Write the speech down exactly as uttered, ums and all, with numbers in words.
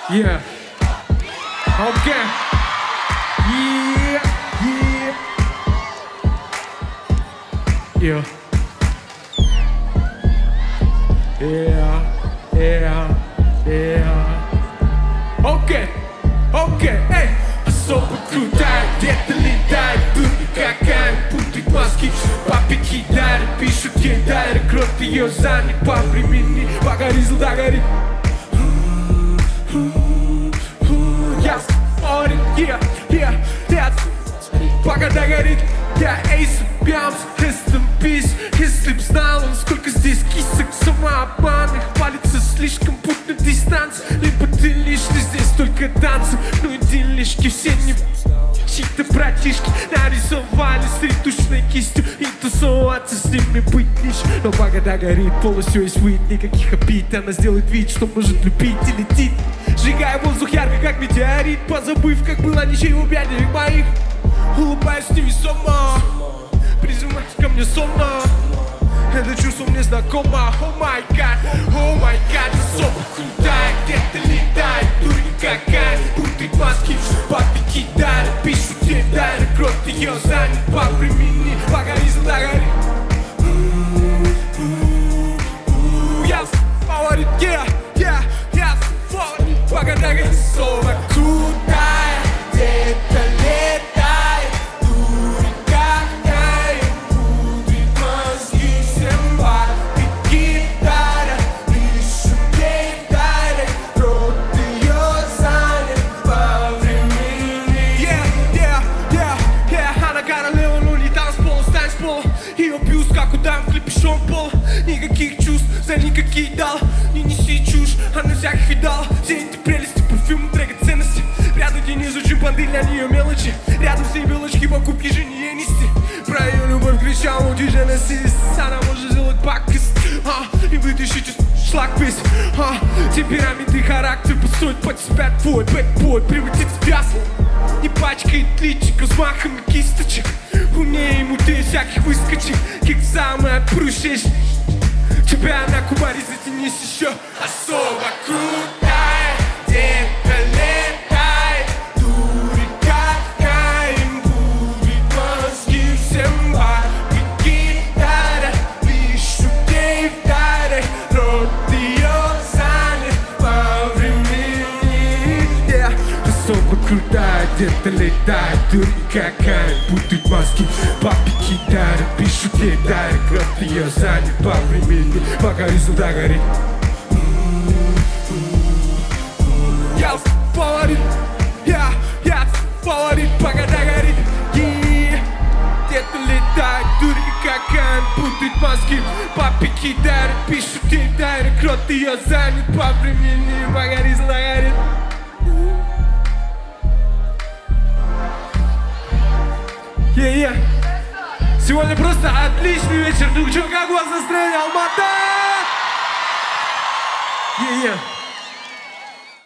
Yeah. Okay. Yeah. Yeah. Yeah. Yeah. Yeah. Yeah. Okay. Okay. Эй. Особо крутая, где-то летает, тут никакая. Путает мозги, папе кидает, пишут кидает, крот ее занят по времени, пока ризл догорит. Я спорит, yeah, yeah, yeah. Пока догорит, я эйс, бямс, rest in peace. Если б знал он, сколько здесь кисок самообманных, палится слишком путь на дистанции. Либо ты лишний, здесь только танцы, ну и делишки все не... Чьи-то братишки нарисовали с ретушной кистью, и тусоваться с ними быть лишь. Но пока догорит, полностью есть выйд, никаких обид. Она сделает вид, что может любить и летит, сжигая воздух ярко, как метеорит, позабыв, как было ничего бядерик моих. Улыбаюсь невесомо, призываюсь ко мне сонно. Это чувство мне знакомо. О май гад, о май гад. Особо крутая, где-то летает, дурень какая. Путает мозги, папе кидает, пишут кидает, крот ее занят по времени, пока ризл догорит. Я фаворит, yeah, yeah, я фаворит, пока догорит. Особо крутая, где-то летает, дурень какая. Путает мозги всем папе кидает, пишут кидает, крот ее занят по времени. Yeah, yeah, yeah, yeah. Она королева, но не танцпол, стань с пола. Ее бьюст, как удам в клипе Шон Пол. Никаких чувств, за никакие дал. Не неси чушь, она всяких видала. Все эти прелести, парфюмы, драгоценности. Рядом день изучим банды для нее мелочи. Рядом все белочки, покупки же не ей нести. Про ее любовь кричал мультиженесис. Она может сделать пакость, а, и вытащить из шлак весь, а. Темперамент и характер построить под себя твой бэтбой. Превратит в пясл, не пачкает личик размахом кисточек. Умнее ему ты всяких выскочек, как самый отпрущий. Тебя на кубаре затянись еще. Особо крутая, где-то летает, дурень какая. Будет мозги всем папе кидает, пишут ей вдарит, рот ее занят по времени. Yeah. Особо крутая, где-то летает, дурень какая. Путает мозги, папе кидает, пишут ей вдарит, крот ее занят по времени, пока ризл догорит. Я фаворит, я, я фаворит, пока догорит. Yeah. Где-то летает, дурень какая. Путает мозги, папе кидает, пишут кидает, крот ее занят по времени, пока ризл догорит. Yeah, yeah. Сегодня просто отличный вечер. Ну что, как у вас настроение, Алмата? Yeah, yeah.